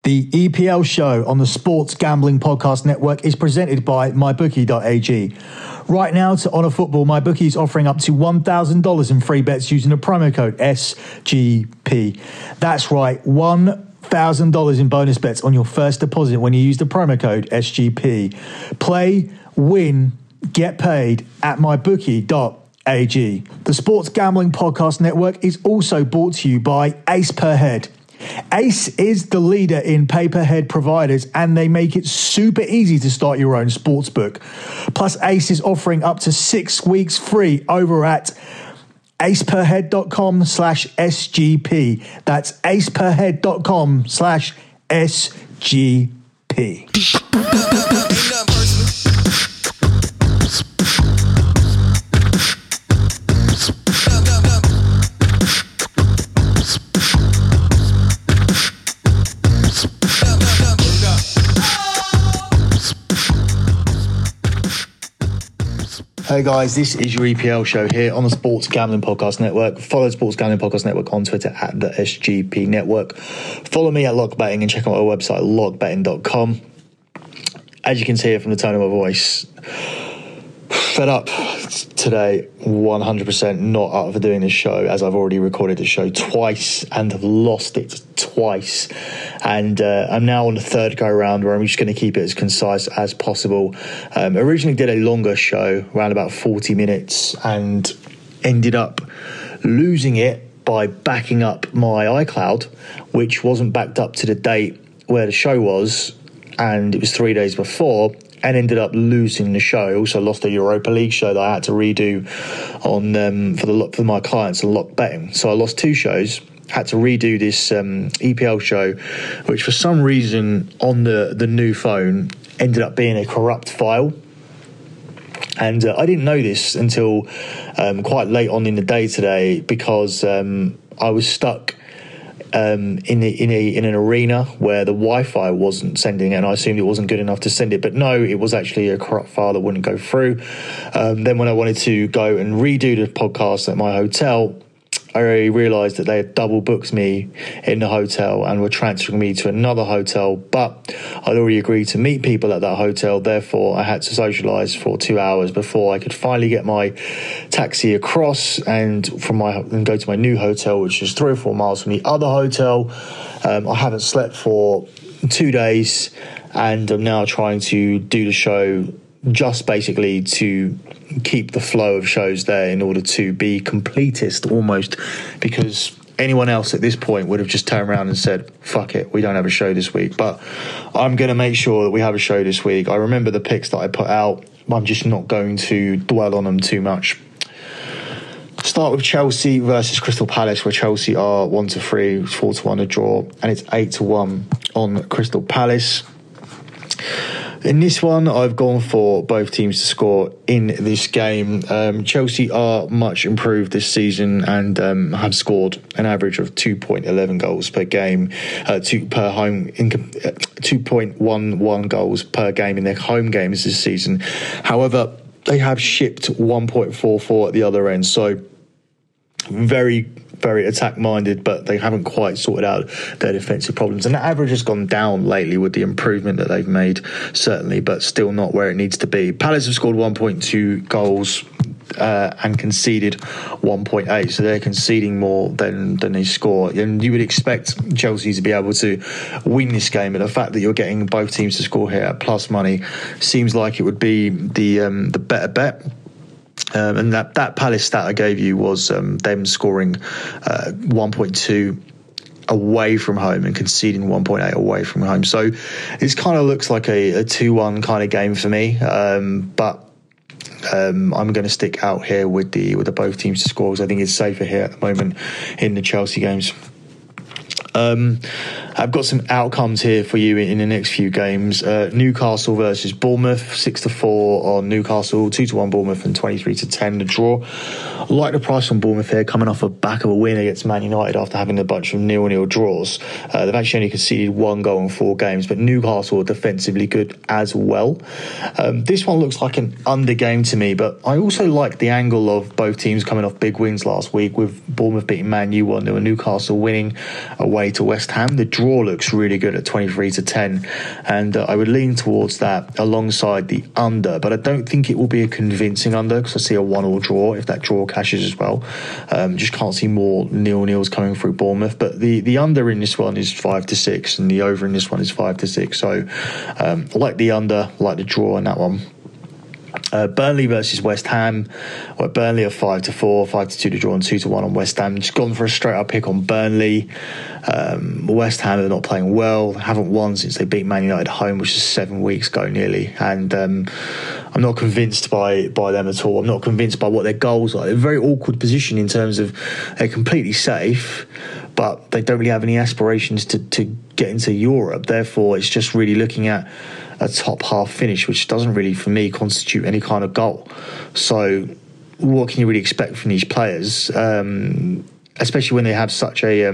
The EPL show on the Sports Gambling Podcast Network is presented by MyBookie.ag. Right now, to honour football, MyBookie is offering up to $1,000 in free bets using the promo code SGP. That's right, $1,000 in bonus bets on your first deposit when you use the promo code SGP. Play, win, get paid at MyBookie.ag. The Sports Gambling Podcast Network is also brought to you by Ace Per Head. Ace is the leader in pay-per-head providers, and they make it super easy to start your own sportsbook. Plus, Ace is offering up to 6 weeks free over at aceperhead.com/SGP. That's aceperhead.com/SGP. Hey guys, this is your EPL show here on the Sports Gambling Podcast Network. Follow the Sports Gambling Podcast Network on Twitter at the SGP Network. Follow me at Lock Betting and check out my website, lockbetting.com. As you can hear from the tone of my voice, fed up today, 100% not up for doing this show, as I've already recorded the show twice and have lost it twice. And I'm now on the third go around where I'm just going to keep it as concise as possible. Originally did a longer show, around about 40 minutes, and ended up losing it by backing up my iCloud, which wasn't backed up to the date where the show was, and it was 3 days before, and ended up losing the show. I also lost a Europa League show that I had to redo on for my clients on Lock Betting. So I lost 2 shows. Had to redo this EPL show, which for some reason on the new phone ended up being a corrupt file. And I didn't know this until quite late on in the day today, because I was stuck in an arena where the Wi-Fi wasn't sending it, and I assumed it wasn't good enough to send it. But no, it was actually a corrupt file that wouldn't go through. Then when I wanted to go and redo the podcast at my hotel, I realised that they had double booked me in the hotel and were transferring me to another hotel, but I'd already agreed to meet people at that hotel. Therefore, I had to socialise for 2 hours before I could finally get my taxi across and go to my new hotel, which is 3 or 4 miles from the other hotel. I haven't slept for 2 days, and I'm now trying to do the show just basically to keep the flow of shows there in order to be completist almost, because anyone else at this point would have just turned around and said, fuck it, we don't have a show this week. But I'm going to make sure that we have a show this week. I remember the picks that I put out. I'm just not going to dwell on them too much. Start with Chelsea versus Crystal Palace, where Chelsea are 1-3, 4-1 a draw, and it's 8-1 on Crystal Palace. In this one, I've gone for both teams to score in this game. Chelsea are much improved this season and have scored an average of 2.11 goals per game, 2.11 goals per game in their home games this season. However, they have shipped 1.44 at the other end, so very, very attack-minded, but they haven't quite sorted out their defensive problems. And the average has gone down lately with the improvement that they've made, certainly, but still not where it needs to be. Palace have scored 1.2 goals and conceded 1.8, so they're conceding more than they score. And you would expect Chelsea to be able to win this game, and the fact that you're getting both teams to score here at plus money seems like it would be the better bet. And that Palace stat I gave you was them scoring 1.2 away from home and conceding 1.8 away from home. So this kind of looks like a 2-1 kind of game for me. But I'm going to stick out here with the both teams to score, because I think it's safer here at the moment in the Chelsea games. I've got some outcomes here for you in the next few games. Newcastle versus Bournemouth, 6-4 on Newcastle, 2-1 Bournemouth, and 23-10 the draw. I like the price on Bournemouth here, coming off a back of a win against Man United after having a bunch of 0-0 draws. They've actually only conceded 1 goal in 4 games, but Newcastle are defensively good as well. This one looks like an under game to me, but I also like the angle of both teams coming off big wins last week, with Bournemouth beating Man U 1-0 and Newcastle winning away away to West Ham. The draw looks really good at 23-10, and I would lean towards that alongside the under, but I don't think it will be a convincing under because I see a 1-1 draw if that draw cashes as well. Just can't see more 0-0s coming through Bournemouth, but the under in this one is 5-6 and the over in this one is 5-6, so I like the under, like the draw in that one. Burnley versus West Ham, where Burnley are 5-4, 5-2 to draw and 2-1 on West Ham. Just gone for a straight up pick on Burnley. West Ham are not playing well, haven't won since they beat Man United home, which is 7 weeks ago nearly, and I'm not convinced by them at all. I'm not convinced by what their goals are. They're in a very awkward position in terms of they're completely safe, but they don't really have any aspirations to get into Europe. Therefore, it's just really looking at a top half finish, which doesn't really, for me, constitute any kind of goal. So what can you really expect from these players, especially when they have such a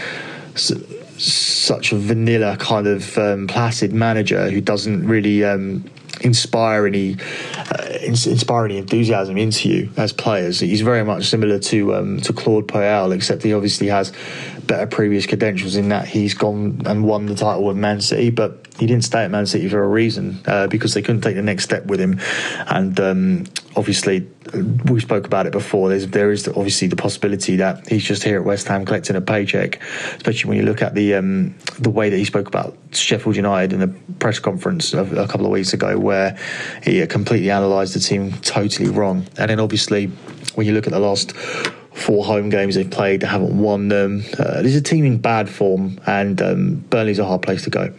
vanilla kind of placid manager who doesn't really inspire any enthusiasm into you as players? He's very much similar to Claude Puel, except he obviously has better previous credentials in that he's gone and won the title with Man City, but he didn't stay at Man City for a reason, because they couldn't take the next step with him. And obviously, we spoke about it before, there is obviously the possibility that he's just here at West Ham collecting a paycheck, especially when you look at the way that he spoke about Sheffield United in a press conference a couple of weeks ago, where he completely analysed the team totally wrong. And then obviously, when you look at the last 4 home games they've played, they haven't won them. There's a team in bad form, and Burnley's a hard place to go.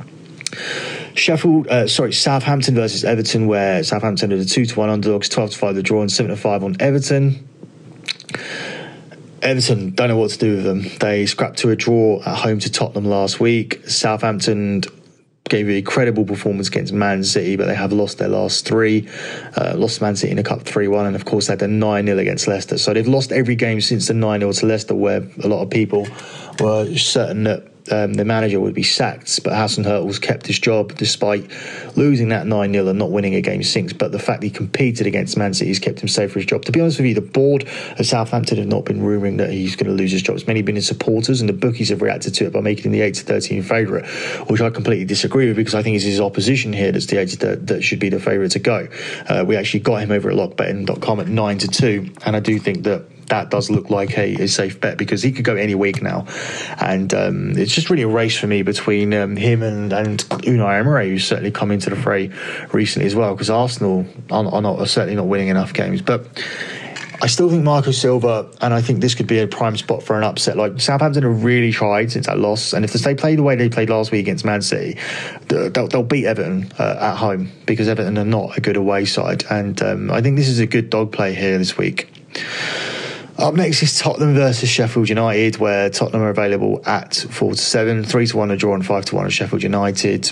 Southampton versus Everton, where Southampton are the 2-1 underdogs, 12-5 the draw and 7-5 on Everton. Everton, don't know what to do with them. They scrapped to a draw at home to Tottenham last week. Southampton gave a credible performance against Man City, but they have lost their last 3. Lost Man City in the Cup 3-1, and of course they had a 9-0 against Leicester. So they've lost every game since the 9-0 to Leicester, where a lot of people were certain that the manager would be sacked, but Hasenhüttl's kept his job despite losing that 9-0 and not winning a game since. But the fact that he competed against Man City has kept him safe for his job. To be honest with you, the board of Southampton have not been rumouring that he's going to lose his job. It's mainly been his supporters, and the bookies have reacted to it by making him the 8-13 favourite, which I completely disagree with, because I think it's his opposition here that's the 8 that should be the favourite to go. We actually got him over at lockbetting.com at 9-2, and I do think that does look like a safe bet, because he could go any week now, and it's just really a race for me between him and Unai Emery, who's certainly come into the fray recently as well, because Arsenal are certainly not winning enough games. But I still think Marco Silva, and I think this could be a prime spot for an upset. Like, Southampton have really tried since that loss, and if they play the way they played last week against Man City, they'll beat Everton at home, because Everton are not a good away side, and I think this is a good dog play here this week. Up next is Tottenham versus Sheffield United, where Tottenham are available at 4-7, 3-1 a draw and 5-1 at Sheffield United.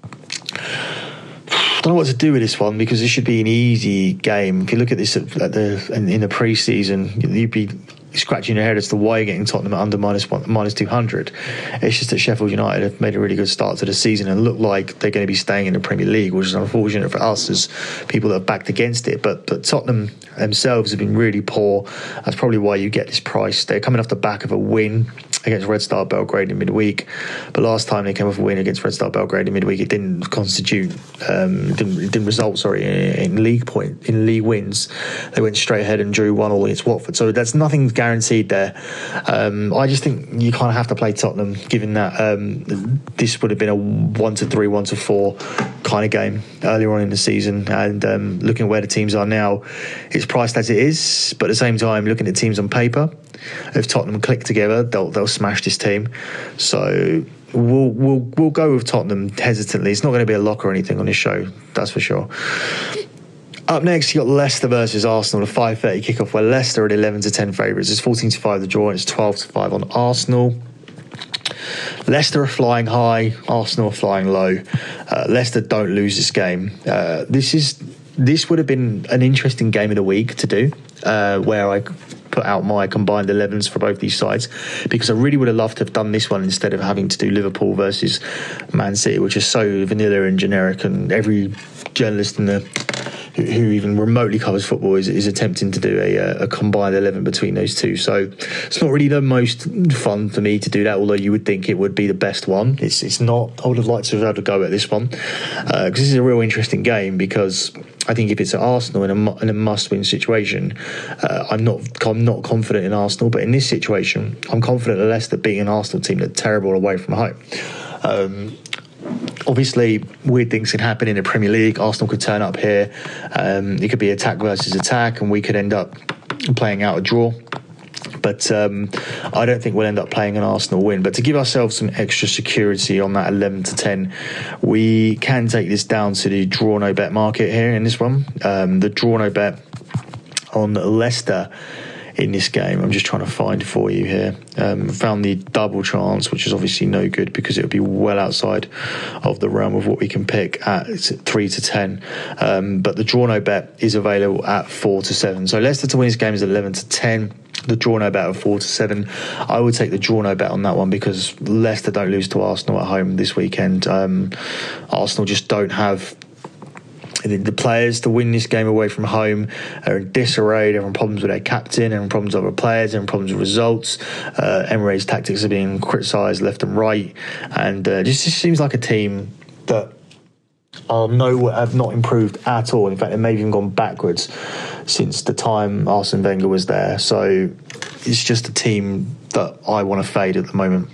I don't know what to do with this one, because this should be an easy game. If you look at this in the pre-season, you'd be scratching your head as to why you're getting Tottenham at under minus 200. It's just that Sheffield United have made a really good start to the season and look like they're going to be staying in the Premier League, which is unfortunate for us as people that have backed against it. But Tottenham themselves have been really poor. That's probably why you get this price. They're coming off the back of a win against Red Star Belgrade in midweek, but last time they came off a win against Red Star Belgrade in midweek, it didn't result in league wins. They went straight ahead and drew 1-1 against Watford, so that's nothing guaranteed there. I just think you kind of have to play Tottenham, given that this would have been a 1-3, 1-4 kind of game earlier on in the season, and looking at where the teams are now, it's priced as it is, but at the same time, looking at teams on paper, if Tottenham click together, they'll smash this team. So we'll go with Tottenham hesitantly. It's not going to be a lock or anything on this show, that's for sure. Up next, you got Leicester versus Arsenal, a 5:30 kickoff, where Leicester are at 11-10 favourites. It's 14-5 the draw, and it's 12-5 on Arsenal. Leicester are flying high, Arsenal are flying low. Leicester don't lose this game. This would have been an interesting game of the week to do, where I put out my combined 11s for both these sides, because I really would have loved to have done this one instead of having to do Liverpool versus Man City, which is so vanilla and generic, and every journalist in the who even remotely covers football is attempting to do a combined 11 between those two. So it's not really the most fun for me to do that, although you would think it would be the best one. It's not. I would have liked to have had a go at this one, because this is a real interesting game, because I think if it's at Arsenal in a must-win situation, I'm not confident in Arsenal, but in this situation, I'm confident that Leicester beating an Arsenal team that's terrible away from home. Obviously, weird things can happen in the Premier League. Arsenal could turn up here. It could be attack versus attack, and we could end up playing out a draw. But I don't think we'll end up playing an Arsenal win. But to give ourselves some extra security on that 11 to 10, we can take this down to the draw no bet market here in this one. The draw no bet on Leicester in this game, I'm just trying to find for you here. Found the double chance, which is obviously no good because it would be well outside of the realm of what we can pick at 3 to 10. But the draw no bet is available at 4 to 7. So Leicester to win this game is 11 to 10. The draw no bet of 4 to 7. I would take the draw no bet on that one because Leicester don't lose to Arsenal at home this weekend. Arsenal just don't have the players to win this game away from home. Are in disarray. They're having problems with their captain, they're having problems with other players, they're having problems with results. Emre's tactics are being criticised left and right, and just seems like a team that have not improved at all. In fact, they may have even gone backwards since the time Arsene Wenger was there. So it's just a team that I want to fade at the moment.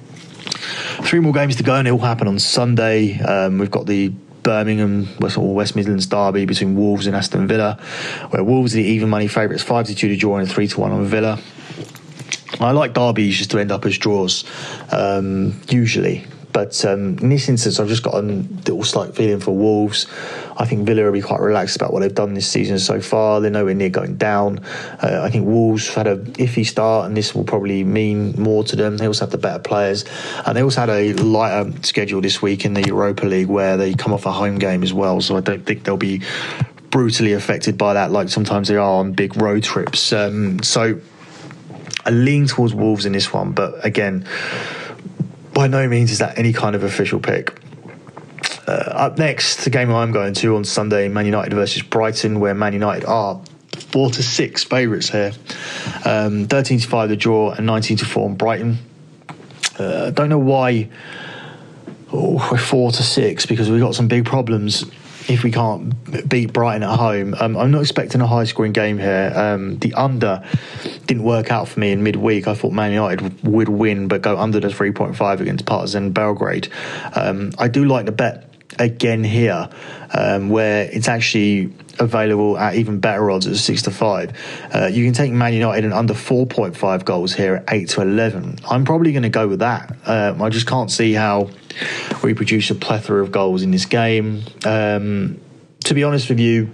3 more games to go, and it will happen on Sunday. We've got the Birmingham West Midlands derby between Wolves and Aston Villa, where Wolves are the even money favourites, 5-2 to draw and 3-1 on Villa. I like derbies just to end up as draws, usually. But in this instance, I've just got a little slight feeling for Wolves. I think Villa will be quite relaxed about what they've done this season so far. They're nowhere near going down. I think Wolves had a iffy start, and this will probably mean more to them. They also have the better players. And they also had a lighter schedule this week in the Europa League, where they come off a home game as well. So I don't think they'll be brutally affected by that like sometimes they are on big road trips. So I lean towards Wolves in this one. But again, by no means is that any kind of official pick. Up next, the game I'm going to on Sunday, Man United versus Brighton, where Man United are 4 to 6 favourites here. 13 to 5 the draw and 19 to 4 on Brighton. Don't know why we're 4 to 6, because we've got some big problems if we can't beat Brighton at home. I'm not expecting a high-scoring game here. The under didn't work out for me in midweek. I thought Man United would win, but go under the 3.5 against Partizan Belgrade. I do like the bet again here, where it's actually available at even better odds at 6 to 5. You can take Man United and under 4.5 goals here at 8 to 11. I'm probably going to go with that. I just can't see how we produce a plethora of goals in this game. To be honest with you,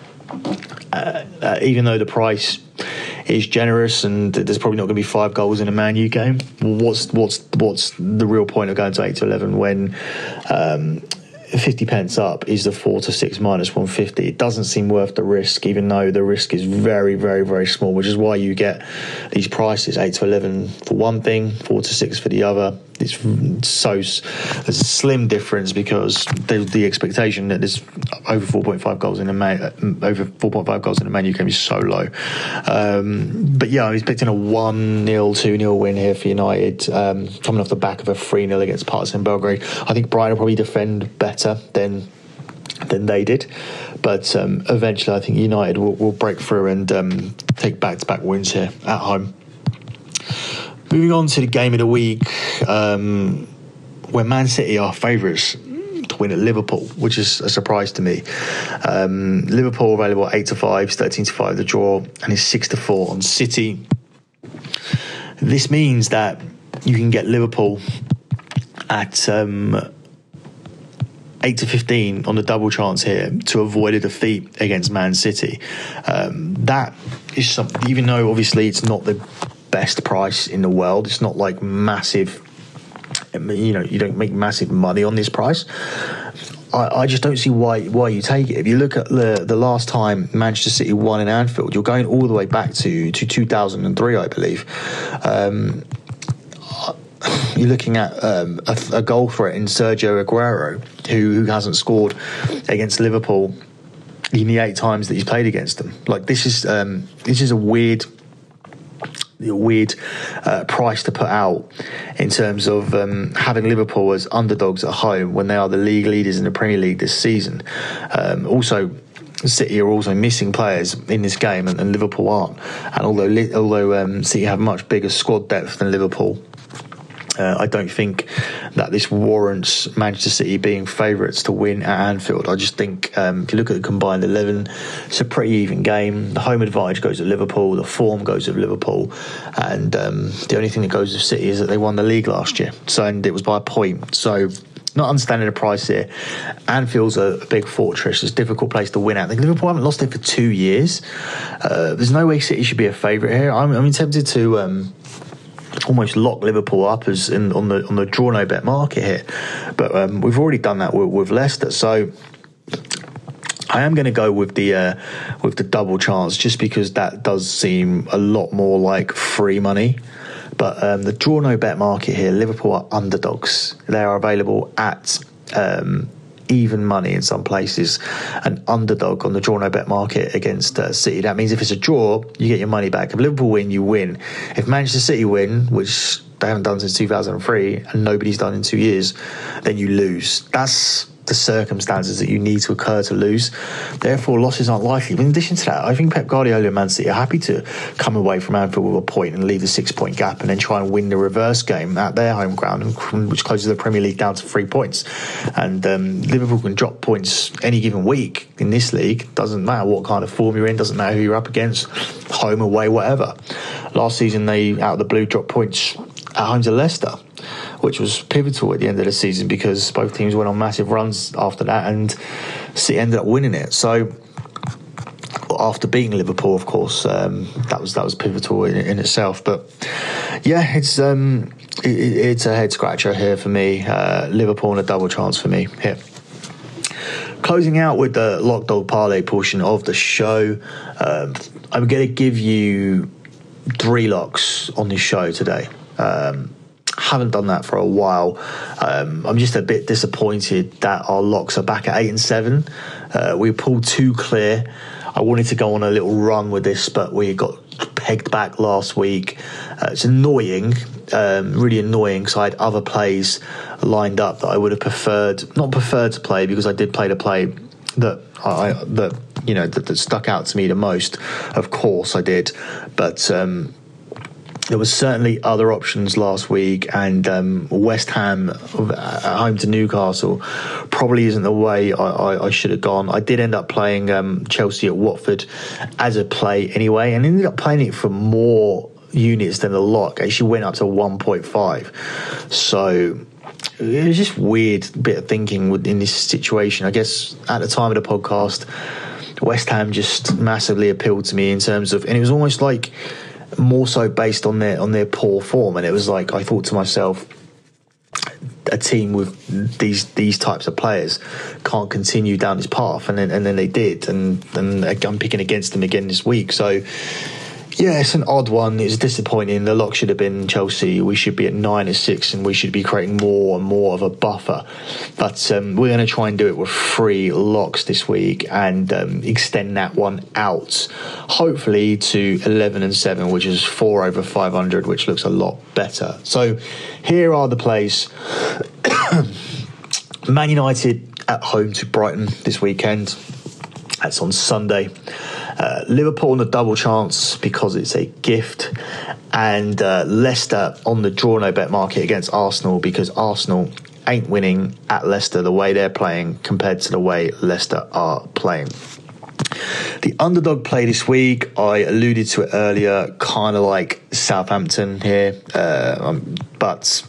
even though the price is generous and there's probably not going to be 5 goals in a Man U game, what's the real point of going to 8 to 11 when 50 pence up is the 4 to 6 minus 150. It doesn't seem worth the risk, even though the risk is very, very, very small, which is why you get these prices, 8 to 11 for one thing, 4 to 6 for the other. There's a slim difference because the expectation that there's over 4.5 goals in a Man U game is so low. But yeah, I'm expecting a 1-0, 2-0 win here for United, coming off the back of a 3-0 against Partizan Belgrade. I think Brighton will probably defend better than they did, but eventually I think United will break through and take back-to-back wins here at home. Moving on to the game of the week, where Man City are favourites to win at Liverpool, which is a surprise to me. Liverpool available at 8 to 5, 13 to 5 the draw, and is 6 to 4 on City. This means that you can get Liverpool at 8 to 15 on the double chance here to avoid a defeat against Man City. That is something, even though obviously it's not the best price in the world, it's not like massive, you don't make massive money on this price. I just don't see why you take it. If you look at the last time Manchester City won in Anfield, you're going all the way back to 2003, I believe. You're looking at a goal threat in Sergio Aguero, who hasn't scored against Liverpool in the 8 times that he's played against them. Like, this is a weird price to put out in terms of having Liverpool as underdogs at home when they are the league leaders in the Premier League this season. Also, City are also missing players in this game, and Liverpool aren't. And although City have much bigger squad depth than Liverpool, I don't think that this warrants Manchester City being favourites to win at Anfield. I just think if you look at the combined 11, it's a pretty even game. The home advantage goes to Liverpool, the form goes to Liverpool, and the only thing that goes to City is that they won the league last year, and it was by a point. So, not understanding the price here. Anfield's a big fortress. It's a difficult place to win at. I think Liverpool haven't lost it for 2 years. There's no way City should be a favourite here. I'm tempted to almost lock Liverpool up as on the draw no bet market here, but we've already done that with Leicester. So I am going to go with the double chance, just because that does seem a lot more like free money. But the draw no bet market here, Liverpool are underdogs. They are available at even money in some places. An underdog on the draw no bet market against City. That means if it's a draw, you get your money back. If Liverpool win, you win. If Manchester City win, which they haven't done since 2003 and nobody's done in 2 years, then you lose. That's the circumstances that you need to occur to lose. Therefore, losses aren't likely. But in addition to that, I think Pep Guardiola and Man City are happy to come away from Anfield with a point and leave the 6-point gap, and then try and win the reverse game at their home ground, which closes the Premier League down to 3 points. And Liverpool can drop points any given week in this league. Doesn't matter what kind of form you're in, doesn't matter who you're up against, home, away, whatever. Last season, they, out of the blue, dropped points at home to Leicester, which was pivotal at the end of the season because both teams went on massive runs after that, and City ended up winning it. So after beating Liverpool, of course, that was pivotal in itself. But yeah, it's a head scratcher here for me. Liverpool and a double chance for me here. Closing out with the Lock Dog Parlay portion of the show, I'm going to give you 3 locks on this show today. Haven't done that for a while. I'm just a bit disappointed that our locks are back at 8 and 7. We pulled 2 clear. I wanted to go on a little run with this, but we got pegged back last week. It's annoying, really annoying, because I had other plays lined up that I would have not preferred to play, because I did play the play that stuck out to me the most. Of course I did, but there was certainly other options last week, and West Ham at home to Newcastle probably isn't the way I should have gone. I did end up playing Chelsea at Watford as a play anyway, and ended up playing it for more units than the lock. I actually went up to 1.5. So it was just weird bit of thinking in this situation. I guess at the time of the podcast, West Ham just massively appealed to me in terms of, and it was almost like more so based on their poor form. And it was like, I thought to myself, a team with these types of players can't continue down this path, and then they did, and I'm picking against them again this week. So yeah, it's an odd one. It's disappointing. The lock should have been Chelsea. We should be at 9 and 6, and we should be creating more and more of a buffer. But we're going to try and do it with 3 locks this week, and extend that one out, hopefully to 11 and 7, which is 4 over 500, which looks a lot better. So here are the plays. Man United at home to Brighton this weekend. That's on Sunday. Liverpool on the double chance because it's a gift, and Leicester on the draw no bet market against Arsenal because Arsenal ain't winning at Leicester the way they're playing compared to the way Leicester are playing. The underdog play this week, I alluded to it earlier, kind of like Southampton here, but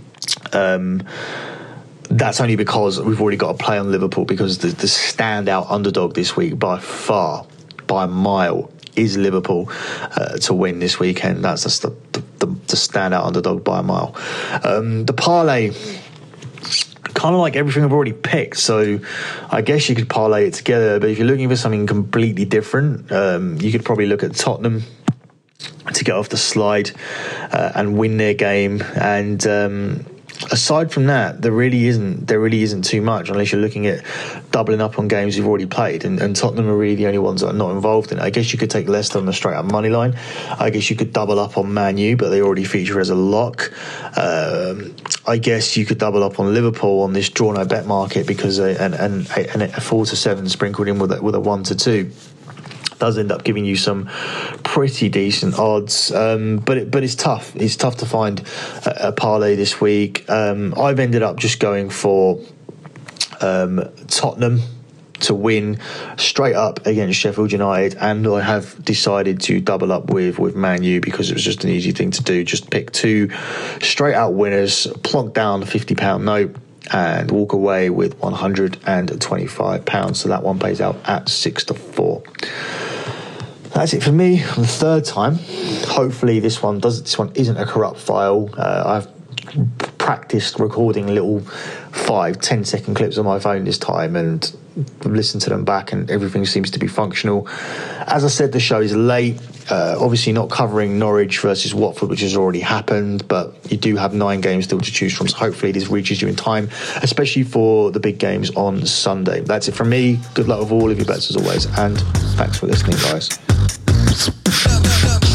that's only because we've already got a play on Liverpool, because the standout underdog this week by a mile is Liverpool to win this weekend. That's just the standout underdog by a mile. The parlay, kind of like everything I've already picked, so I guess you could parlay it together, but if you're looking for something completely different, you could probably look at Tottenham to get off the slide and win their game, and aside from that, there really isn't too much, unless you're looking at doubling up on games you've already played, and Tottenham are really the only ones that are not involved in it. I guess you could take Leicester on the straight up money line. I guess you could double up on Man U, but they already feature as a lock. I guess you could double up on Liverpool on this draw no bet market, because and a 4 to 7 sprinkled in with a 1 to 2 does end up giving you some pretty decent odds, but it's tough. It's tough to find a parlay this week. I've ended up just going for Tottenham to win straight up against Sheffield United, and I have decided to double up with Man U, because it was just an easy thing to do. Just pick 2 straight out winners, plonk down a £50 note, and walk away with £125. So that one pays out at 6 to 4. That's it for me on the third time. Hopefully this one isn't a corrupt file. I've practiced recording little 5-10 second clips on my phone this time, and listened to them back, and everything seems to be functional. As I said, the show is late. Obviously not covering Norwich versus Watford, which has already happened, but you do have 9 games still to choose from, so hopefully this reaches you in time, especially for the big games on Sunday. That's it from me. Good luck with all of your bets as always, and thanks for listening, guys.